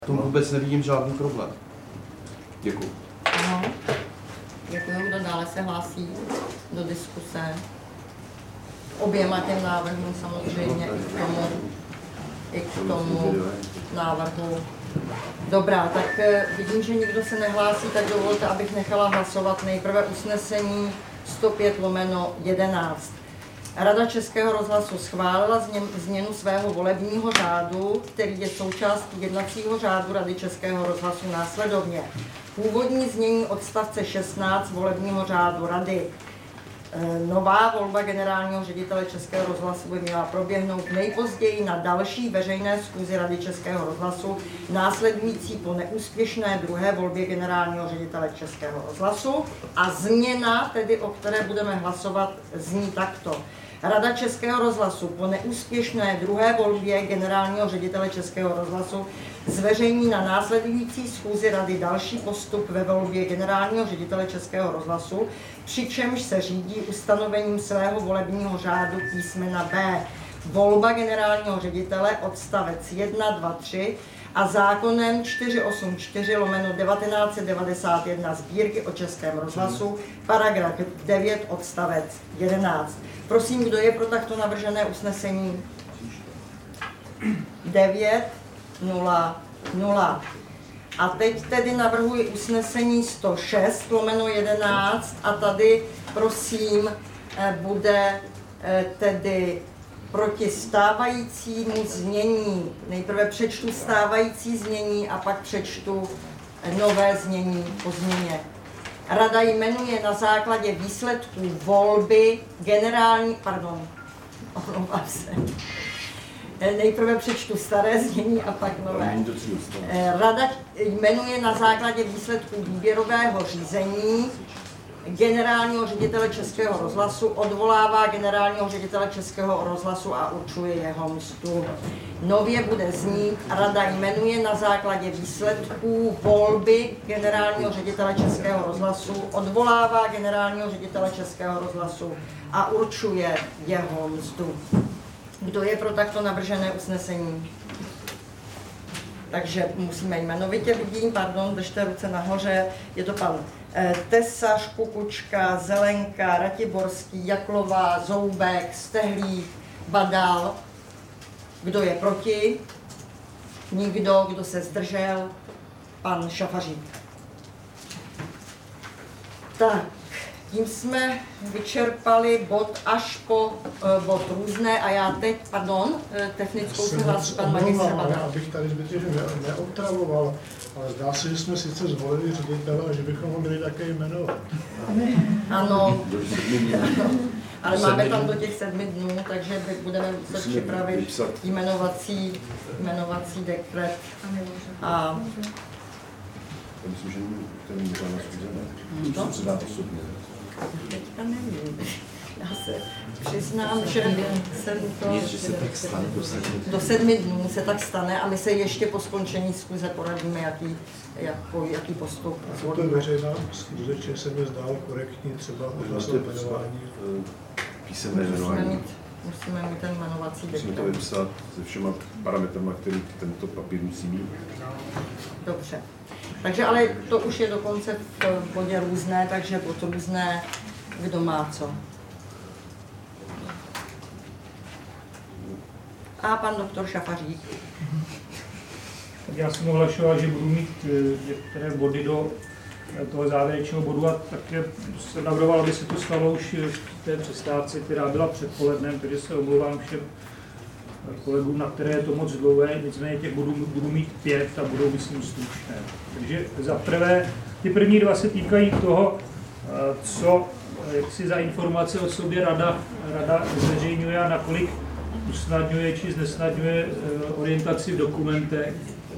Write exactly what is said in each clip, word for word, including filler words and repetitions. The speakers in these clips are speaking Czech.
V tom vůbec nevidím žádný problém. Děkuji. Ano. Děkuji. Kdo dále se hlásí do diskuse? Oběma těm návrhům samozřejmě, i k tomu, i k tomu návrhu. Dobrá, tak vidím, že nikdo se nehlásí, tak dovolte, abych nechala hlasovat nejprve usnesení sto pět lomeno jedenáct. Rada Českého rozhlasu schválila změnu svého volebního řádu, který je součástí jednacího řádu Rady Českého rozhlasu následovně. Původní znění odstavce šestnáct volebního řádu Rady. Nová volba generálního ředitele Českého rozhlasu by měla proběhnout nejpozději na další veřejné schůzi Rady Českého rozhlasu, následující po neúspěšné druhé volbě generálního ředitele Českého rozhlasu. A změna, tedy o které budeme hlasovat, zní takto. Rada Českého rozhlasu po neúspěšné druhé volbě generálního ředitele Českého rozhlasu zveřejní na následující schůzi Rady další postup ve volbě generálního ředitele Českého rozhlasu, přičemž se řídí ustanovením svého volebního řádu písmena B. Volba generálního ředitele odstavec jedna, dva, tři a zákonem čtyři sta osmdesát čtyři lomeno devatenáct set devadesát jedna Sbírky o Českém rozhlasu, paragraf devět odstavec jedenáct. Prosím, kdo je pro takto navržené usnesení? devět nula nula. A teď tedy navrhuji usnesení sto šest lomeno jedenáct a tady prosím bude tedy proti stávajícímu znění. Nejprve přečtu stávající znění a pak přečtu nové znění po změně. Rada jmenuje na základě výsledků volby generální, pardon, omlouvám se. Nejprve přečtu staré znění a pak nové. Rada jmenuje na základě výsledků výběrového řízení generálního ředitele Českého rozhlasu, odvolává generálního ředitele Českého rozhlasu a určuje jeho mzdu. Nově bude znít, Rada jmenuje na základě výsledků volby generálního ředitele Českého rozhlasu, odvolává generálního ředitele Českého rozhlasu a určuje jeho mzdu. Kdo je pro takto navržené usnesení? Takže musíme jmenovitě, vidím, pardon, držte ruce nahoře, je to pan Tesař, Kukučka, Zelenka, Ratiborský, Jaklová, Zoubek, Stehlík, Badal. Kdo je proti? Nikdo. Kdo se zdržel? Pan Šafařík. Tak, tím jsme vyčerpali bod až po uh, bod různé a já teď, pardon, technickou se hlásí pan magistr Badal. Já bych tady zbytečně neotravoval, ale zdá se, že jsme sice zvolili ředitele a že bychom ho měli také jmenovat. Ano, ale máme tam do těch sedmi dnů, takže budeme muset připravit jmenovací, jmenovací dekret. A myslím, že ten může na schůze, to se dá osobně. Teďka nevím. Já se přiznám, že jsem to... Nic, že se tak stane do sedmi. Do sedmi dnů se tak stane a my se ještě po skončení schůze poradíme, jaký, jako, jaký postup. A to je veřejná schůze, že se mi zdálo korektní třeba odhlasovat jmenování. Písemné jmenování. Musíme mít ten jmenovací dekret. Musíme to vypsat se všema parametrama, který tento papír musí mít. Dobře. Takže ale to už je dokonce v bodě různé, takže bod různé, kdo má co. A pan doktor Šafařík. Tak já jsem ohlašoval, že budu mít některé body do toho závěrečného bodu a také jsem navrhoval, aby se to stalo už v té přestávce, která byla předpolednem, takže se omlouvám všem kolegům, na které je to moc dlouhé, nicméně těch bodů budu mít pět a budou, myslím, stručné. Takže za prvé, ty první dva se týkají toho, co jak si za informace o sobě rada, rada zveřejňuje a nakolik usnadňuje či znesnadňuje orientaci v dokumentech.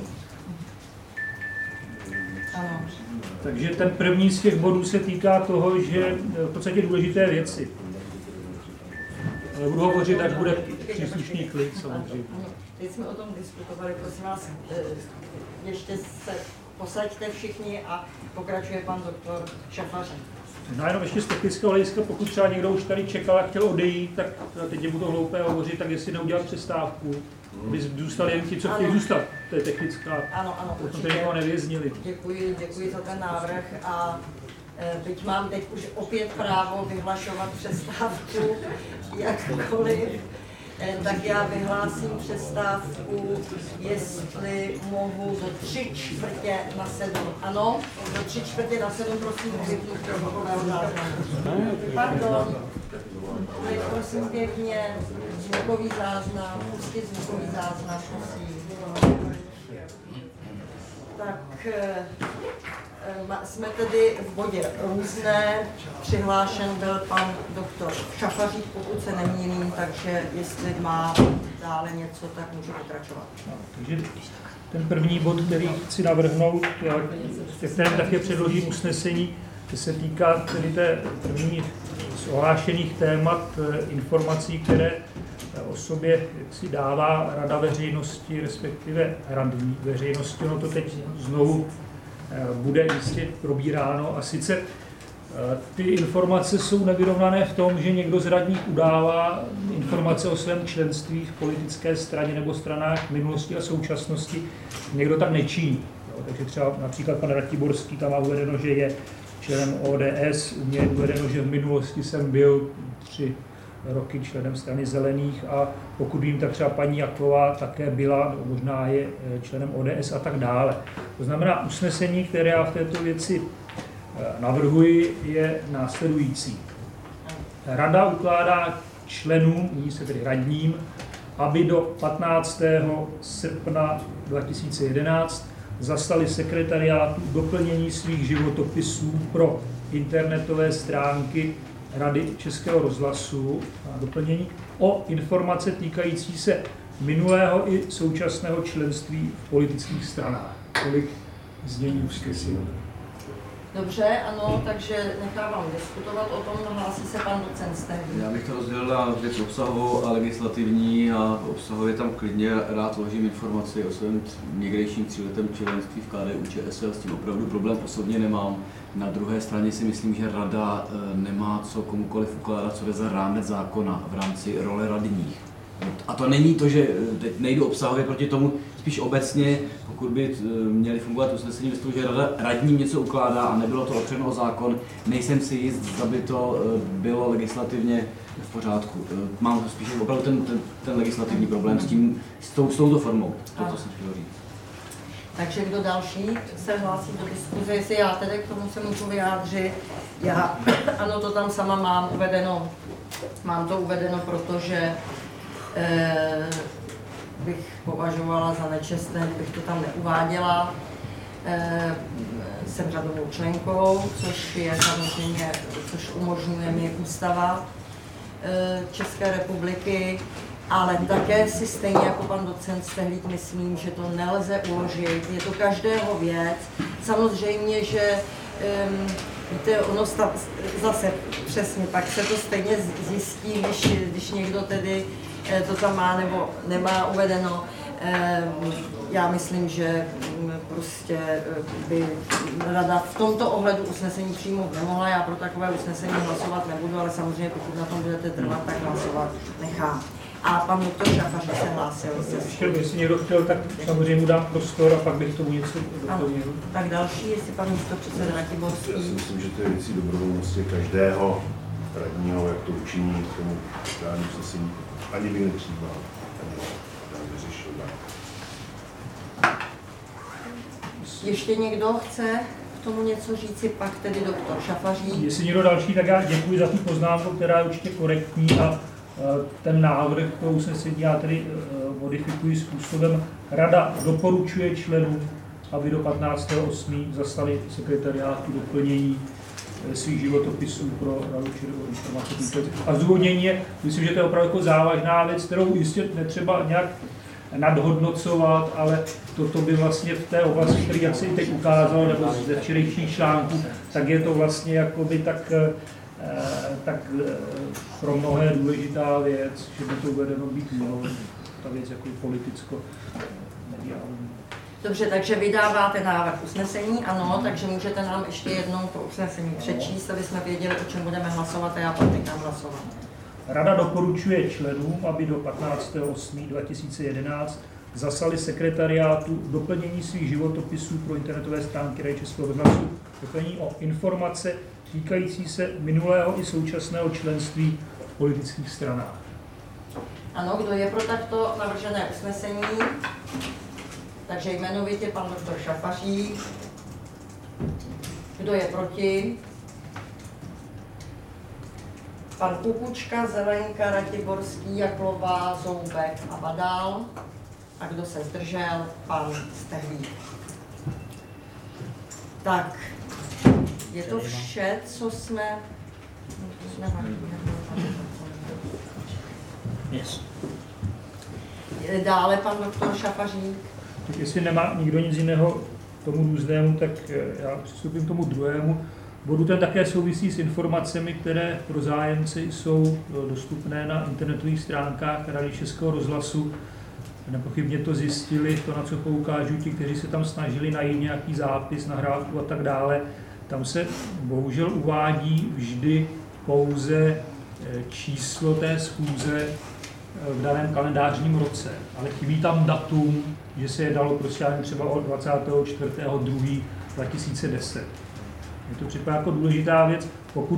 Ano. Takže ten první z těch bodů se týká toho, že v podstatě důležité věci. Budu hovořit, až bude příslušný klid, samozřejmě. Teď jsme o tom diskutovali, prosím vás, ještě se posaďte všichni a pokračuje pan doktor Šafařík. No jenom ještě z technického hlediska, pokud třeba někdo už tady čekal a chtěl odejít, tak teď je mu to hloupé hovořit, tak jestli neudělat přestávku, aby zůstali jen ti, co chtějí zůstat. to je technická, Ano, ano, to určitě. jsme nevěznili. Děkuji, děkuji za ten návrh a e, byť mám teď už opět právo vyhlašovat přestávku jakkoliv, e, tak já vyhlásím přestávku, jestli mohu do tři čtvrtě na sedm. Ano, do tři čtvrtě na sedm, prosím, vypnu protokového záznamu. Pardon, teď prosím pěkně, zvukový záznam, pustit zvukový záznam, prosím. Tak jsme tedy v bodě různé. Přihlášen byl pan doktor Šafařík, pokud se nemýlím, takže jestli má dále něco, tak může pokračovat. No, takže ten první bod, který chci navrhnout, ve kterém také předložím usnesení, se týká tedy té první z ohlášených témat informací, které o sobě si dává Rada veřejnosti, respektive radní veřejnosti. Ono to teď znovu bude jistě probíráno a sice ty informace jsou nevyrovnané v tom, že někdo z radních udává informace o svém členství v politické straně nebo stranách minulosti a současnosti. Někdo tak nečiní. Takže třeba například pan Ratiborský tam má uvedeno, že je členem O D S, u mě je uvedeno, že v minulosti jsem byl tři roky členem strany Zelených a pokud vím, tak třeba paní Jaková také byla, možná je členem O D S a tak dále. To znamená, usnesení, které já v této věci navrhuji, je následující. Rada ukládá členům, nyní se tedy radním, aby do patnáctého srpna dva tisíce jedenáct zaslali sekretariátu doplnění svých životopisů pro internetové stránky Rady Českého rozhlasu a doplnění o informace týkající se minulého i současného členství v politických stranách. Tolik znění usnesení. Dobře, ano, takže nechávám diskutovat o tom, hlásí se pan docent Stehlík. Já bych to rozdělil na věc obsahovou a legislativní a obsahově tam klidně rád vložím informaci o svém někdejším tříletém členství v K D U Č S L, s tím opravdu problém osobně nemám. Na druhé straně si myslím, že Rada nemá co komukoliv ukládat, co jde za rámec zákona v rámci role radních. A to není to, že teď nejdu obsahově proti tomu, spíš obecně, pokud by měli fungovat usnesení ve stavu, že rada radním něco ukládá a nebylo to opřeno o zákon, nejsem si jist, zda by to bylo legislativně v pořádku. Mám spíš opravdu ten, ten, ten legislativní problém s tím, s, tou, s touto formou, to, to jsem chtěl říct. Takže kdo další se hlásí do diskuze, jestli já tedy k tomu se můžu vyjádřit. Já, ano, to tam sama mám uvedeno, mám to uvedeno, protože eh, bych považovala za nečestné, kdybych to tam neuváděla. Eh, jsem řadovou členkou, což je samozřejmě, což umožňuje mi ústava eh, České republiky. Ale také si stejně jako pan docent Stehlík myslím, že to nelze uložit, je to každého věc. Samozřejmě, že um, víte, ono sta, zase přesně, pak se to stejně zjistí, když, když někdo tedy to tam má nebo nemá uvedeno. Já myslím, že prostě by Rada v tomto ohledu usnesení přijmout nemohla, já pro takové usnesení hlasovat nebudu, ale samozřejmě pokud na tom budete trvat, tak hlasovat nechám. A pan doktor Šafařík se hlásil. Ještě, jestli někdo chtěl, tak samozřejmě mu dám prostor a pak bych tomu něco doplnil. Tak další, jestli pan místopředseda Ratiborský. Já si myslím, že to je věcí dobrovolnosti každého radního, jak to učiní, k tomu žádným usnesení ani by nepřijímal, ani nevyřešil. Ještě někdo chce k tomu něco říci, pak tedy doktor Šafařík. Jestli někdo další, tak já děkuji za tu poznámku, která je určitě korektní a ten návrh pro usnesení já tedy modifikuji způsobem. Rada doporučuje členům, aby do patnáctého osmého zaslali sekretariátu doplnění svých životopisů pro Radu Červenou informace. A zdůvodnění je, myslím, že to je opravdu jako závažná věc, kterou jistě netřeba nějak nadhodnocovat, ale toto by vlastně v té oblasti, který jak se i teď ukázalo, nebo ze včerejších článků, tak je to vlastně jakoby tak tak pro mnohé důležitá věc, že by to uvedeno být mělo, ta věc jako politicko-mediální. Dobře, takže vydáváte návrh usnesení, ano, takže můžete nám ještě jednou to usnesení přečíst, aby jsme věděli, o čem budeme hlasovat a já pak nechám hlasovat. Rada doporučuje členům, aby do patnáctého osmého dva tisíce jedenáct zaslali sekretariátu doplnění svých životopisů pro internetové stránky Rady Českého rozhlasu, doplnění o informace týkající se minulého i současného členství v politických stranách. Ano, kdo je pro takto navržené usnesení? Takže jmenovitě pan doktor Šafařík. Kdo je proti? Pan Kukučka, Zelenka, Ratiborský, Jaklová, Zoubek a Badal. A kdo se zdržel? Pan Stehlík. Tak, je to vše, co jsme... Yes. Dále pan doktor Šafařík. Tak jestli nemá nikdo nic jiného k tomu různému, tak já přistupím k tomu druhému bodu. Ten také souvisí s informacemi, které pro zájemce jsou dostupné na internetových stránkách Rady Českého rozhlasu. Nepochybně to zjistili, to, na co poukážu ti, kteří se tam snažili najít nějaký zápis, nahrávku a tak dále. Tam se bohužel uvádí vždy pouze číslo té schůze v daném kalendářním roce, ale chybí tam datum, že se je dalo prostě třeba od dvacátého čtvrtého druhého dva tisíce deset. Je to připadá jako důležitá věc, pokud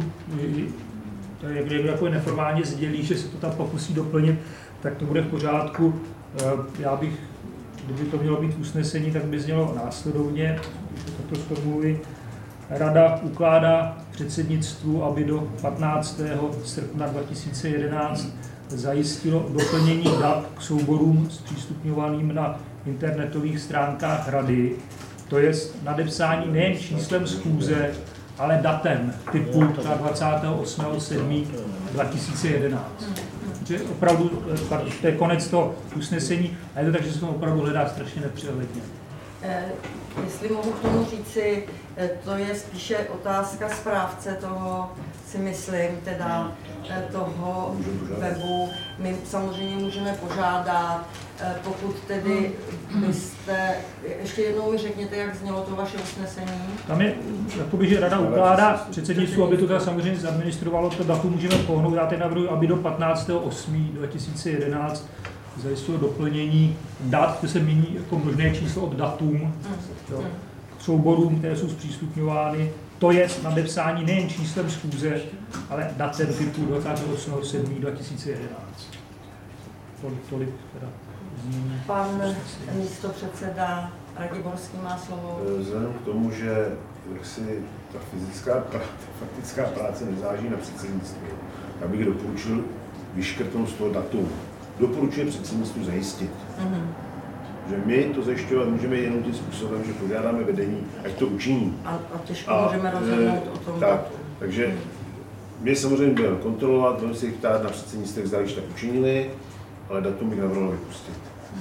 to je někdo jako neformálně sdělí, že se to tam pokusí doplnit, tak to bude v pořádku. Já bych, kdyby to mělo být usnesení, tak by znělo následovně, když to sformuluji. Rada ukládá předsednictvu, aby do patnáctého srpna dva tisíce jedenáct zajistilo doplnění dat k souborům zpřístupňovaným na internetových stránkách Rady, to je nadepsání nejen číslem schůze, ale datem typu dvacátého osmého sedmého dva tisíce jedenáct. Že opravdu, to je konec toho usnesení a je to tak, že se to opravdu hledá strašně nepřehledně. Eh, jestli mohu k tomu říci, eh, to je spíše otázka správce toho, si myslím, teda eh, toho webu. My samozřejmě můžeme požádat, eh, pokud tedy byste, ještě jednou mi řekněte, jak znělo to vaše usnesení. Tam je, jakoby, že rada ukládá předsednictvu, aby to teda samozřejmě zadministrovalo, to datum můžeme pohnout. Já teď navrhuji, aby do patnáctého osmého dva tisíce jedenáct zajistilo doplnění dat, to se mění jako možné číslo od datum, jo, k souborům, které jsou zpřístupňovány. To je nadepsání nejen číslem schůze, ale datem typu dvacátého osmého sedmého dva tisíce jedenáct. Tolik, tolik teda změní. Pan místopředseda Ratiborský má slovo. Vzhledem k tomu, že si ta fyzická, ta faktická práce nezáží na předsednictví, já bych doporučil vyškrtnout z toho datum. Doporučuje předsednictvu zajistit. Mm-hmm. Že my to zajišťovat můžeme jenom tím způsobem, že požádáme vedení, ať to učiní. A, a těžko a, můžeme rozhodnout o tom. Tak, takže mm. my samozřejmě budeme kontrolovat, budeme si jich ptát na předsednictví, zda již tak učinili, ale datum bych navrhl vypustit.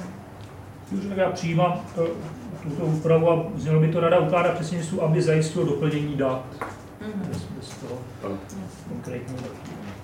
Mm. Já přijímám tuto úpravu a znělo by to rada ukládat předsednictvu, aby zajistilo doplnění dat. Mm. Bez, bez toho konkrétního datu.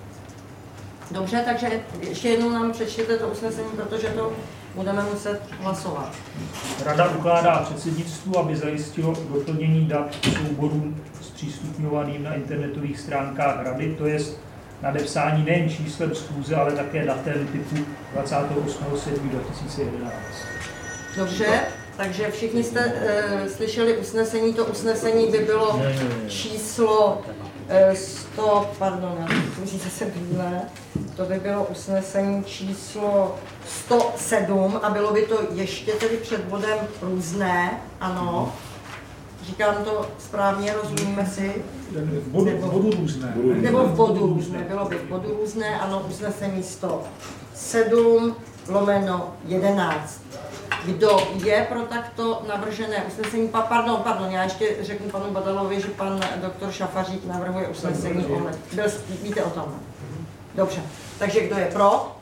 Dobře, takže ještě jednou nám přečtěte to usnesení, protože to budeme muset hlasovat. Rada ukládá předsednictvu, aby zajistilo doplnění dat k souborům zpřístupňovaným na internetových stránkách Rady, to je nadepsání nejen číslem schůze, ale také datem typu dvacátého osmého sedmého dva tisíce jedenáct. Dobře, takže všichni jste e, slyšeli usnesení, to usnesení by bylo číslo e, sto, pardon, já musím zase bílé, to by bylo usnesení číslo sto sedm a bylo by to ještě tedy před bodem různé, ano. Říkám to správně, rozumíme si? V bodu, v bodu různé. Nebo v bodu různé, bylo by v bodu různé, ano, usnesení sto sedm lomeno jedenáct. Kdo je pro takto navržené usnesení? Pa, pardon, pardon, já ještě řeknu panu Badalovi, že pan doktor Šafařík navrhuje usnesení o let. Byl, víte o tom? Dobře, takže kdo je pro?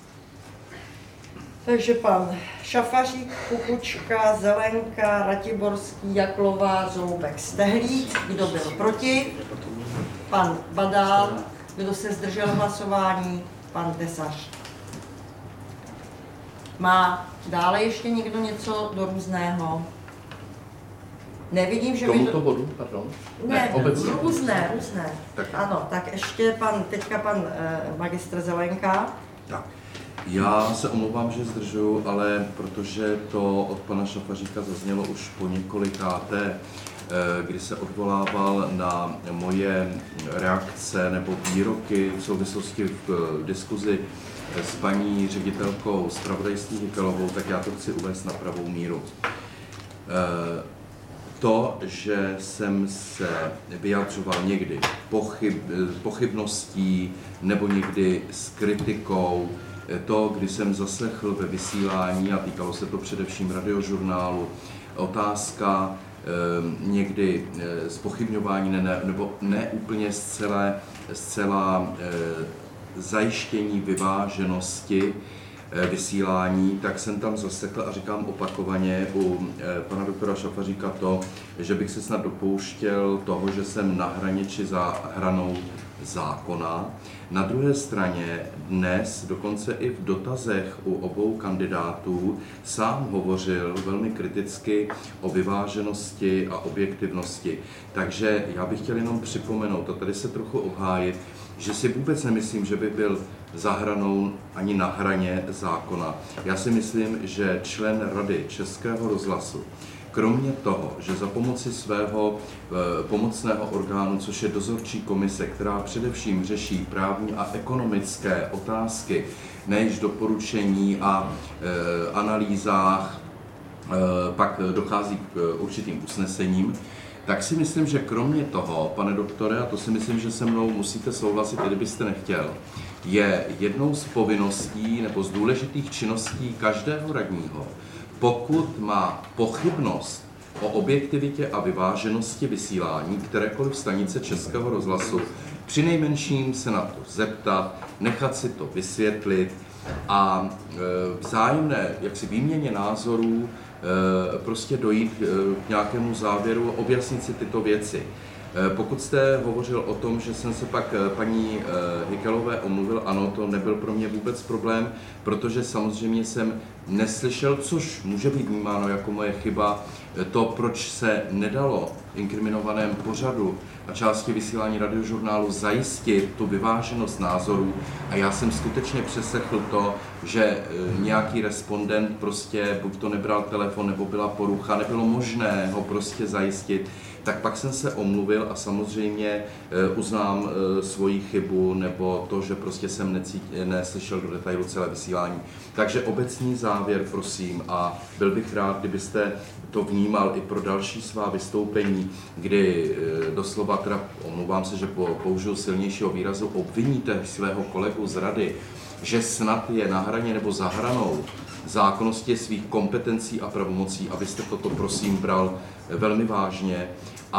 Takže pan Šafařík, Kukučka, Zelenka, Ratiborský, Jaklová, Zoubek, Stehlík. Kdo byl proti? Pan Badal. Kdo se zdržel hlasování? Pan Tesař. Má dále ještě někdo něco do různého? Nevidím, že by tomuto bodu, pardon. Ne, obecně. různé, různé. Tak. Ano, tak ještě pan, teďka pan eh, magistr Zelenka. Tak. Já se omlouvám, že zdržuju, ale protože to od pana Šafaříka zaznělo už po několikáté, kdy se odvolával na moje reakce nebo výroky v souvislosti v diskuzi s paní ředitelkou zpravodajství Hykelovou, tak já to chci uvést na pravou míru. To, že jsem se vyjadřoval někdy pochyb, pochybností nebo někdy s kritikou, to, kdy jsem zaslechl ve vysílání, a týkalo se to především Radiožurnálu, otázka e, někdy e, zpochybňování ne, nebo ne úplně zcela, zcela e, zajištění vyváženosti e, vysílání, tak jsem tam zaslechl a říkám opakovaně u e, pana doktora Šafaříka to, že bych se snad dopouštěl toho, že jsem na hraně či za hranou zákona. Na druhé straně dnes, dokonce i v dotazech u obou kandidátů, sám hovořil velmi kriticky o vyváženosti a objektivnosti. Takže já bych chtěl jenom připomenout a tady se trochu obhájit, že si vůbec nemyslím, že by byl za hranou ani na hraně zákona. Já si myslím, že člen Rady Českého rozhlasu, kromě toho, že za pomoci svého e, pomocného orgánu, což je dozorčí komise, která především řeší právní a ekonomické otázky, než doporučení a e, analýzách, e, pak dochází k určitým usnesením, tak si myslím, že kromě toho, pane doktore, a to si myslím, že se mnou musíte souhlasit, i kdybyste nechtěl, je jednou z povinností nebo z důležitých činností každého radního, pokud má pochybnost o objektivitě a vyváženosti vysílání kterékoliv stanice Českého rozhlasu, přinejmenším se na to zeptat, nechat si to vysvětlit a vzájemné jaksi výměně názorů prostě dojít k nějakému závěru, objasnit si tyto věci. Pokud jste hovořil o tom, že jsem se pak paní Hykelové omluvil, ano, to nebyl pro mě vůbec problém, protože samozřejmě jsem neslyšel, což může být vnímáno jako moje chyba, to, proč se nedalo v inkriminovaném pořadu a části vysílání Radiožurnálu zajistit tu vyváženost názorů. A já jsem skutečně přeslechl to, že nějaký respondent prostě buď to nebral telefon, nebo byla porucha, nebylo možné ho prostě zajistit. Tak pak jsem se omluvil a samozřejmě uznám svoji chybu nebo to, že prostě jsem necít, neslyšel do detailu celé vysílání. Takže obecný závěr, prosím, a byl bych rád, kdybyste to vnímal i pro další svá vystoupení, kdy doslova, teda omlouvám se, že použiju silnějšího výrazu, obviníte svého kolegu z rady, že snad je na hraně nebo za hranou zákonnosti svých kompetencí a pravomocí, abyste toto prosím bral velmi vážně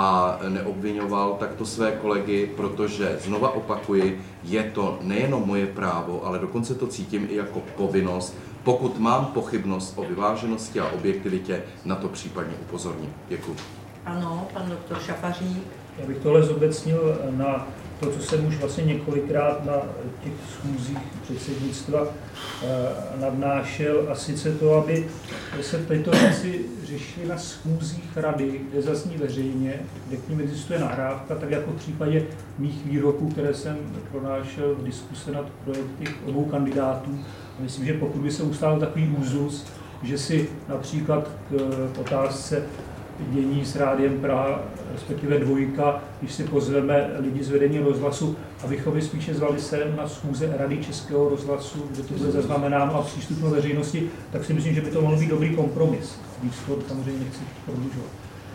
a neobvinoval takto své kolegy, protože, znova opakuji, je to nejenom moje právo, ale dokonce to cítím i jako povinnost, pokud mám pochybnost o vyváženosti a objektivitě, na to případně upozorním. Děkuji. Ano, pan doktor Šafařík. Já bych tohle zobecnil na to, co jsem už vlastně několikrát na těch schůzích předsednictva nadnášel, a sice to, aby se tyto věci řešily na schůzích rady, kde zazní veřejně, kde k ním existuje nahrávka, tak jako v případě mých výroků, které jsem pronášel v diskuse nad projekty obou kandidátů. A myslím, že pokud by se ustál takový úzus, že si například k otázce dění s Rádiem Praha, respektive dvojka, když si pozveme lidi z vedení rozhlasu, abychom je spíše zvali sem na schůze Rady Českého rozhlasu, kde to bude zaznamenáno a přístupno veřejnosti, tak si myslím, že by to mohl být dobrý kompromis. Víc to samozřejmě nechci prodlužovat.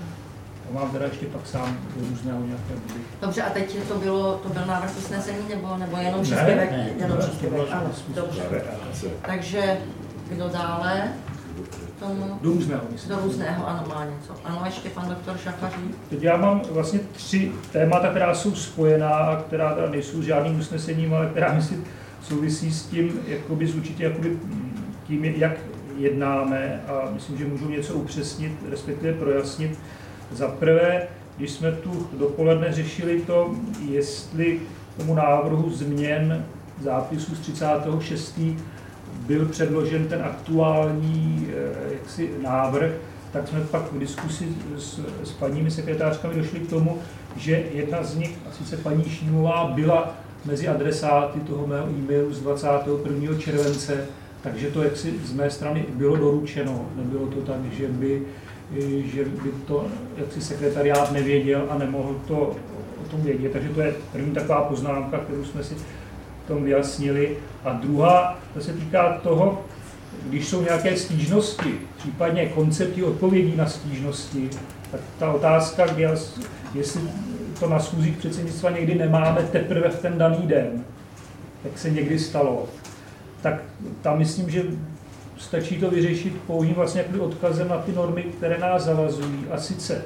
A mám teda ještě pak sám různého nějaké body. Dobře, a teď to, bylo, to byl návrh usnesení nebo, nebo jenom příspěvek? Ne, ne, jenom ne, příspěvek, ne, ano, ne, dobře. Takže kdo dále? Tomu? Do různého, myslím. Do různého, ano, má něco. Ano, ještě pan doktor Šafařík. Teď já mám vlastně tři témata, která jsou spojená a která teda nejsou žádným usnesením, ale která myslím souvisí s tím, jakoby, s určitě jakoby, tím, jak jednáme, a myslím, že můžu něco upřesnit, respektive projasnit. Za prvé, když jsme tu dopoledne řešili to, jestli tomu návrhu změn zápisu z třicátého šestého byl předložen ten aktuální jaksi, návrh, tak jsme pak v diskusi s, s paními sekretářkami došli k tomu, že jedna z nich, a sice paní Šímová, byla mezi adresáty toho mého e-mailu z dvacátého prvního července Takže to jaksi z mé strany bylo doručeno, nebylo to tak, že by, že by to jaksi sekretariát nevěděl a nemohl to o tom vědět. Takže to je první taková poznámka, kterou jsme si v tom vyjasnili. A druhá, to se týká toho, když jsou nějaké stížnosti, případně koncepty odpovědí na stížnosti, tak ta otázka, jestli to na schůzích předsednictva někdy nemáme teprve v ten daný den, jak se někdy stalo, tak tam myslím, že stačí to vyřešit pouhým vlastně odkazem na ty normy, které nás zavazují. A sice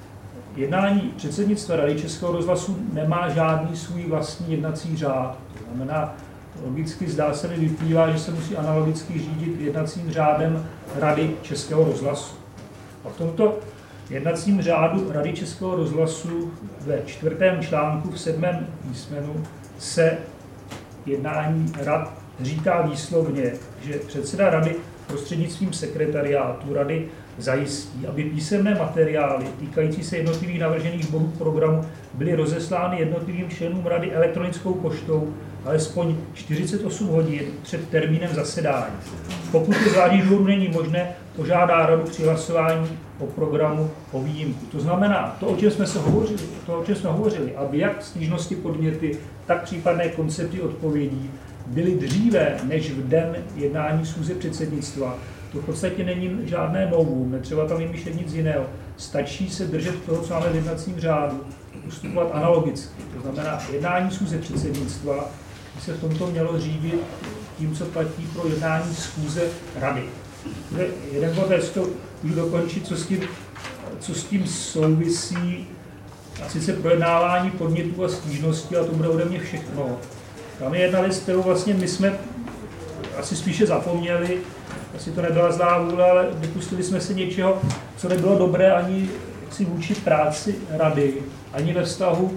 jednání předsednictva Rady Českého rozhlasu nemá žádný svůj vlastní jednací řád. To znamená, logicky zdá se mi vyplývá, že se musí analogicky řídit jednacím řádem Rady Českého rozhlasu. A v tomto jednacím řádu Rady Českého rozhlasu ve čtvrtém článku v sedmém písmenu se jednání rad říká výslovně, že předseda rady prostřednictvím sekretariátu rady zajistí, aby písemné materiály týkající se jednotlivých navržených bodů programu byly rozeslány jednotlivým členům rady elektronickou poštou alespoň čtyřicet osm hodin před termínem zasedání. Pokud to zvládní důvodu není možné, požádá radu při hlasování o programu o výjimku. To znamená, to, o čem jsme se hovořili, to, o čem jsme hovořili, aby jak stížnosti podněty, tak případné koncepty odpovědí byly dříve než v den jednání schůze předsednictva. To v podstatě není žádné novum, netřeba tam vymýšlet nic jiného. Stačí se držet toho, co máme v jednacím řádu, postupovat analogicky. To znamená, jednání schůze předsednictva by se v tomto mělo řídit tím, co platí pro jednání schůze rady. Jeden bod, jestli to už dokončit, co s tím, co s tím souvisí, a sice projednávání podnětů a stížností, a to bude ode mě všechno. Tam je jedna věc, kterou vlastně my jsme asi spíše zapomněli, asi to nebyla zlá vůle, ale dopustili jsme se něčeho, co nebylo dobré ani si vůči práci rady, ani ve vztahu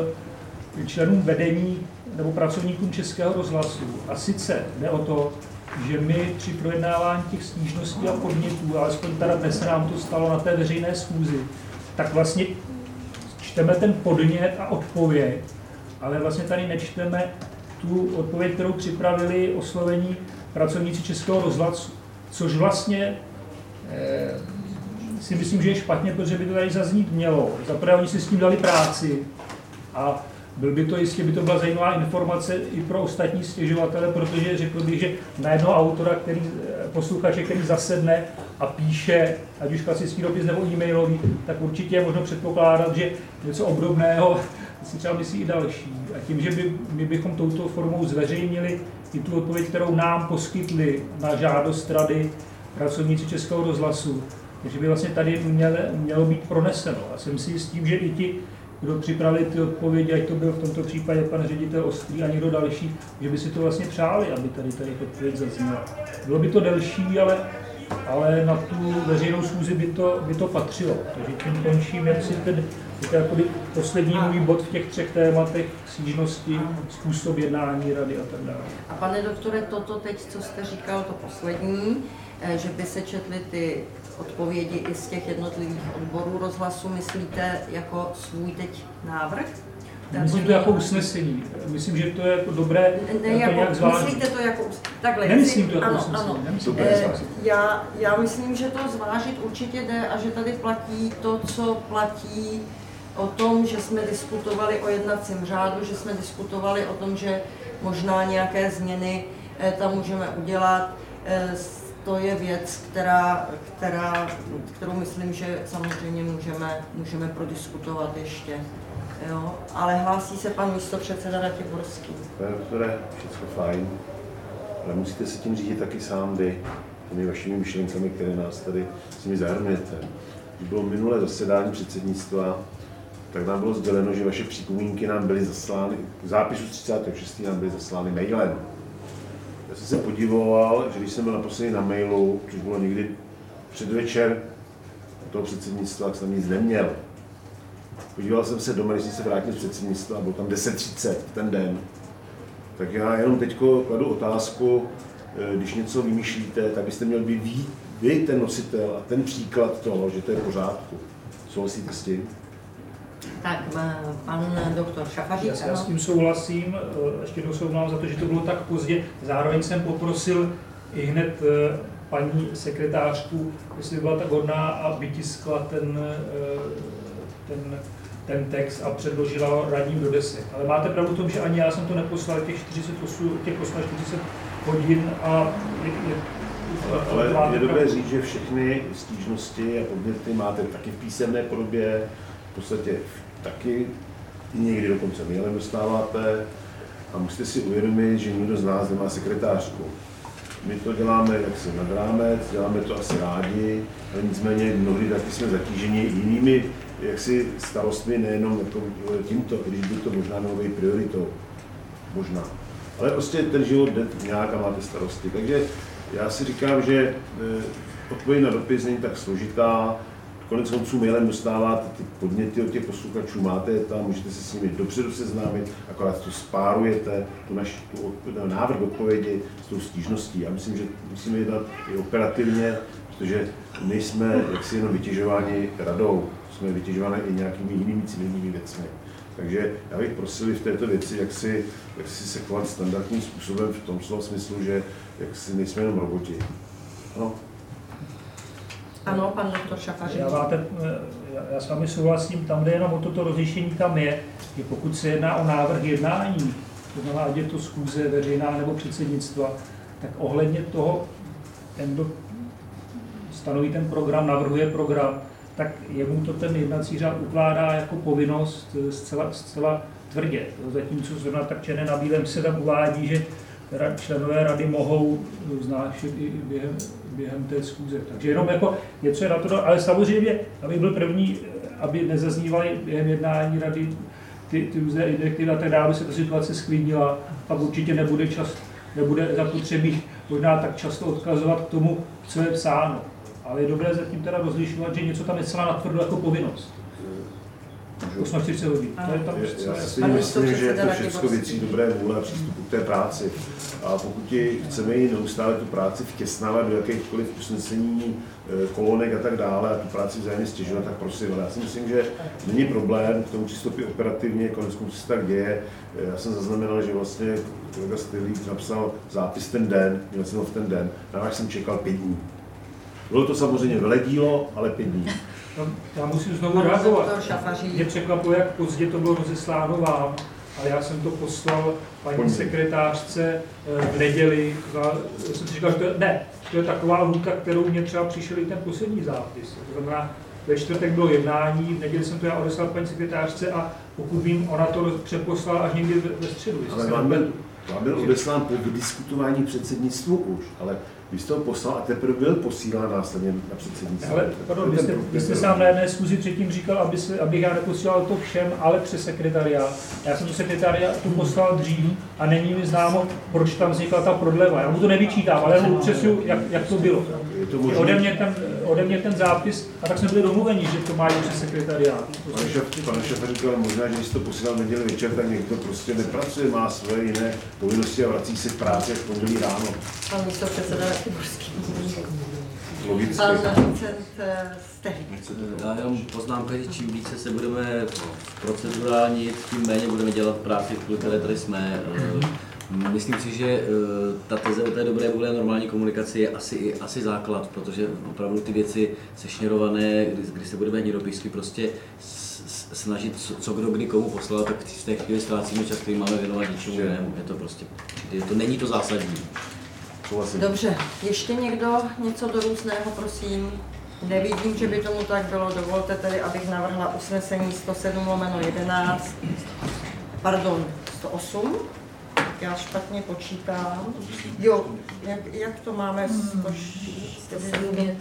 k členům vedení nebo pracovníkům Českého rozhlasu. A sice jde o to, že my při projednávání těch stížností a podnětů, alespoň teda dnes se nám to stalo na té veřejné schůzi, tak vlastně čteme ten podnět a odpověď, ale vlastně tady nečteme tu odpověď, kterou připravili oslovení pracovníci Českého rozhlasu, což vlastně eh, si myslím, že je špatně, protože by to tady zaznít mělo. Zaprvé oni si s tím dali práci a byl by to jistě, by to byla zajímavá informace i pro ostatní stěžovatele, protože řekl bych, že na jednoho autora, který, posluchače, který zasedne a píše, ať už klasický dopis nebo e-mailový, tak určitě je možno předpokládat, že něco obdobného si třeba myslí i další. A tím, že by, my bychom touto formou zveřejnili i tu odpověď, kterou nám poskytli na žádost rady pracovníci Českého rozhlasu, takže by vlastně tady mělo, mělo být proneseno. A jsem si s tím, že i ti, kdo připravili ty odpovědi, ať to byl v tomto případě pan ředitel Ostrý a někdo další, že by si to vlastně přáli, aby tady tady odpověď zazněla. Bylo by to delší, ale, ale na tu veřejnou schůzi by to, by to patřilo. Takže tím končím, jak si ten to je poslední můj bod v těch třech tématech, stížnosti, způsob jednání rady a tak dále. A pane doktore, toto teď, co jste říkal, to poslední, že by se četly ty odpovědi i z těch jednotlivých odborů rozhlasu, myslíte jako svůj teď návrh? Myslím to jako usnesení. Myslím, že to je jako dobré ne, jako, nějak zvládnout. Myslíte to jako takhle? Nemyslím to jako ano, usnesení. Ano. Nemyslím E, já, já myslím, že to zvážit určitě jde a že tady platí to, co platí o tom, že jsme diskutovali o jednacím řádu, že jsme diskutovali o tom, že možná nějaké změny e, tam můžeme udělat. E, To je věc, která, která, kterou myslím, že samozřejmě můžeme, můžeme prodiskutovat ještě. Jo? Ale hlásí se pan místopředseda Ratiborský. To je všechno fajn, ale musíte se tím řídit taky sám vy, těmi vašimi myšlenkami, které nás tady s nimi zahrnujete. Když bylo minulé zasedání předsednictva, tak nám bylo sděleno, že vaše připomínky nám byly zaslány, v zápisu třicátého šestého nám byly zaslány mailem. Já jsem se podivoval, že když jsem byl naposledy na mailu, což bylo někdy předvečer toho předsednictva, tak jsem nic neměl. Podíval jsem se doma, když jsem se vrátil z předsednictva, bylo tam deset třicet ten den. Tak já jenom teď kladu otázku, když něco vymýšlíte, tak byste měl být vy, vy ten nositel a ten příklad toho, že to je v pořádku. Souhlasíte s tím? Tak, pan doktor Šafařík. Já, já s tím souhlasím, ještě jednou se omlouvám za to, že to bylo tak pozdě. Zároveň jsem poprosil i hned paní sekretářku, jestli byla tak hodná a vytiskla ten, ten, ten text a předložila radním do desek. Ale máte pravdu v tom, že ani já jsem to neposlal těch čtyřicet osm, těch čtyřicet hodin a je, je, ale je dobré říct, že všechny stížnosti a podněty máte taky v písemné podobě, v podstatě taky někdy dokonce mailem dostáváte a musíte si uvědomit, že nikdo z nás nemá sekretářku. My to děláme jaksi nad rámec, děláme to asi rádi, ale nicméně mnohdy taky jsme zatíženi jinými jaksi starostmi, nejenom jako tímto, když by to možná mělo být prioritou. Možná. Ale prostě ten život jde nějak a máte starosti. Takže já si říkám, že odpověď na dopis není tak složitá. Konec konců mailem dostáváte ty podněty od těch posluchačů, máte je tam, můžete se s nimi dopředu seznámit, akorát to spárujete, tu naši, tu, tu návrh odpovědi s tou stížností. Já myslím, že musíme jednat i operativně, protože nejsme jaksi jenom vytěžováni radou, jsme vytěžováni i nějakými jinými civilními věcmi. Takže já bych prosil v této věci, jak si, jak si se chovat standardním způsobem v tom slova smyslu, že jak si nejsme jenom roboti. No. Ano, pan doktor Šafařík. Já, máte, já s vámi souhlasím, tam, kde jenom o toto rozlišení tam je, že pokud se jedná o návrh jednání, to znamená, ať je to schůze veřejná nebo předsednictva, tak ohledně toho, ten, kdo stanoví ten program, navrhuje program, tak jemu to ten jednací řád ukládá jako povinnost zcela, zcela tvrdě. Zatímco zrovna tak černé na bílém se tam uvádí, že členové rady mohou znášet i během, během té schůze. Takže jenom jako něco je na to, ale samozřejmě, aby byl první, aby nezaznívaly během jednání rady ty, ty různé invektivy a tak dále, aby se ta situace sklidnila a určitě nebude, čas, nebude zapotřebí možná tak často odkazovat k tomu, co je psáno. Ale je dobré zatím teda rozlišovat, že něco tam je celá natvrdo jako povinnost. čtyřicet hodin. Já si myslím, že je to všechno věcí dobré vůle a přístupu k té práci. A pokud chceme jí neustále tu práci vtěsnávat do jakýchkoliv usnesení, kolonek a tak dále a tu práci vzájemně stěžovat, tak prosím. Ale já si myslím, že není problém k tomu přistoupit operativně, konec konců se tak děje. Já jsem zaznamenal, že vlastně kolega Stylík napsal zápis ten den, měl jsem ho v ten den, na váš jsem čekal pět dní. Bylo to samozřejmě veledílo, ale pět dní. No, já musím znovu reagovat. Mě překvapuje, jak pozdě to bylo rozesláno vám, ale já jsem to poslal paní sekretářce v neděli. Já jsem si říkal, že to je, ne, to je taková lhůta, kterou mě třeba přišel i ten poslední zápis. To znamená, ve čtvrtek bylo jednání, v neděli jsem to já odeslal paní sekretářce a pokud vím, ona to přeposlala až někdy ve středu. Ale vám byl, vám byl odeslán po vydiskutování předsednictvu už, ale vy jste ho poslal a teprve byl posílán následně na předsednictví. Ale pardon, vy jste, vy jste sám na jedné schůzi předtím říkal, aby se, abych já neposílal to všem, ale přes sekretariát. Já jsem to sekretariátu poslal dřív a není mi známo, proč tam vznikla ta prodleva. Já mu to nevyčítám, ale já mu upřesňuji, jak, jak to bylo. Je to možný... ode, mě ten, ode mě ten zápis a tak jsme byli domluveni, že to mají přes sekretariát. Pane Šafaříku, ale možná, že když to posílal v neděli večer, tak někdo prostě nepracuje, má své jiné povinnosti a vrací se k práci v pondělí ráno. Pan místopředseda Rakuborský. Logicky. Pan Vincent Stehlík. Já jenom poznámka, že čím více se budeme procedurální, tím méně budeme dělat práci, kvůli které tady jsme. Myslím si, že ta teze o té dobré vůle normální komunikace je asi, asi základ, protože opravdu ty věci sešněrované, kdy, kdy se budeme hnidopisky prostě snažit, co, co kdo kdy komu poslal, tak v té chvíli ztrácíme čas, který máme věnovat něčemu jinému. Je to prostě, je to, není to zásadní. Dobře, ještě někdo něco do různého, prosím? Nevidím, že by tomu tak bylo. Dovolte tedy, abych navrhla usnesení sto sedm lomeno jedenáct, pardon, sto osm. Já špatně počítám. Jo, jak, jak to máme? sto sedm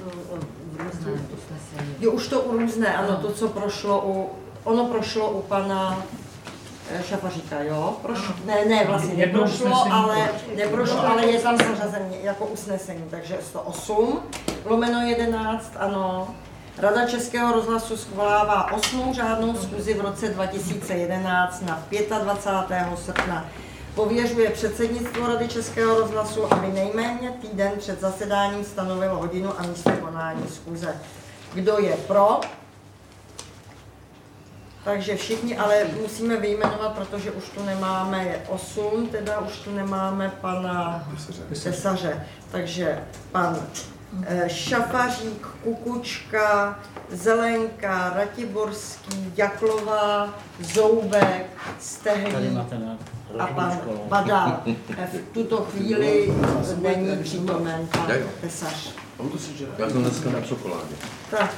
Jo, už to u různé, ano, to, co prošlo u, ono prošlo u pana Šafaříka, jo? Prošlo, ne, ne, vlastně neprošlo, ale, neprošlo, ale je tam zařazený jako usnesení, takže sto osm lomeno jedenáct, ano. Rada Českého rozhlasu schvalává osmou řádnou schůzi v roce dva tisíce jedenáct na dvacátého pátého srpna. Pověřuje předsednictvo Rady Českého rozhlasu, aby nejméně týden před zasedáním stanovilo hodinu a místo konání schůze. Kdo je pro? Takže všichni, ale musíme vyjmenovat, protože už tu nemáme je osm, teda už tu nemáme pana Tesaře. Takže pan eh, Šafařík, Kukučka, Zelenka, Ratiborský, Jaklová, Zoubek, Stehlík a pan Badal. V tuto chvíli není přítomen pan Tesař. Já jsem dneska na čokoládě. Tak.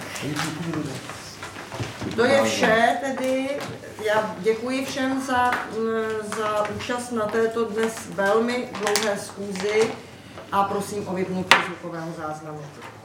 To je vše tedy. Já děkuji všem za, za účast na této dnes velmi dlouhé schůzi a prosím o vypnutí zvukového záznamu.